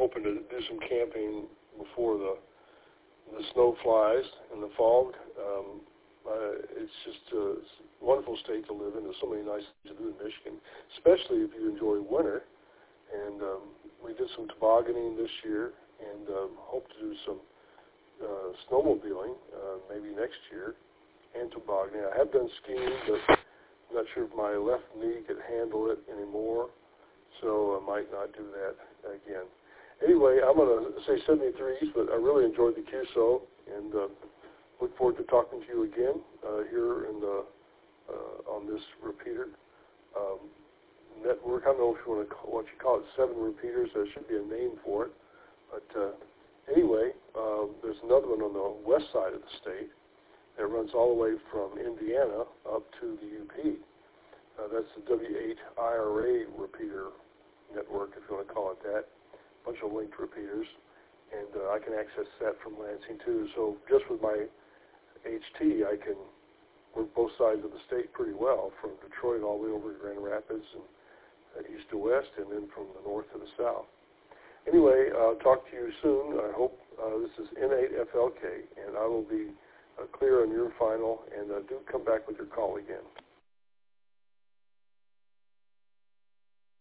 hoping to do some camping before the snow flies and the fog. It's just a wonderful state to live in. There's so many nice things to do in Michigan, especially if you enjoy winter. And we did some tobogganing this year and hope to do some snowmobiling maybe next year and tobogganing. I have done skiing, but I'm not sure if my left knee could handle it anymore, so I might not do that again. Anyway, I'm going to say 73s, but I really enjoyed the QSO and look forward to talking to you again here in the on this repeater network. I don't know if you want to what you call it, 7 repeaters. There should be a name for it. But anyway, there's another one on the west side of the state that runs all the way from Indiana up to the UP. That's the W8IRA repeater network, if you want to call it that. A bunch of linked repeaters. And I can access that from Lansing, too. So just with my HT, I can work both sides of the state pretty well, from Detroit all the way over to Grand Rapids and east to west, and then from the north to the south. Anyway, I'll talk to you soon. I hope this is N8FLK, and I will be clear on your final, and do come back with your call again.